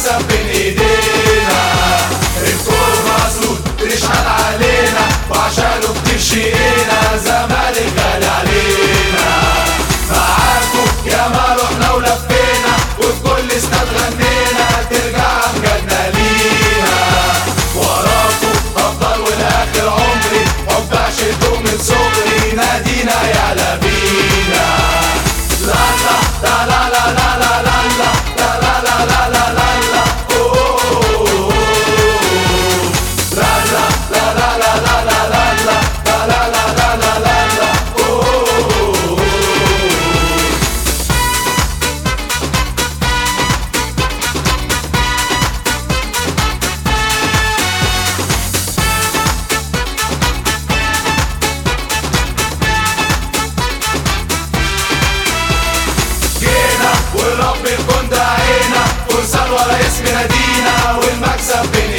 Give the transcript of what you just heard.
والمكسب بين ايدينا. الكل مسعود بنشحن علينا وعشانه كتير شقينا، زمالك غالي علينا. معاكم ياما رحنا ولفينا وفي كل استاد غنينا، ترجع امجادنا لينا. وراكم هفضل ولاخر عمري، حب عشقته من صغري، نادينا يعلى بينا. لا لا لا لا لا لا لا لا لا لا لا لا لا لا لا أوه. لا لا لا لا لا لا لا لا لا لا لا لا لا لا لا أوه. جينا والرب يكون داعينا، فرسان ورا اسم نادينا، والمكسب بين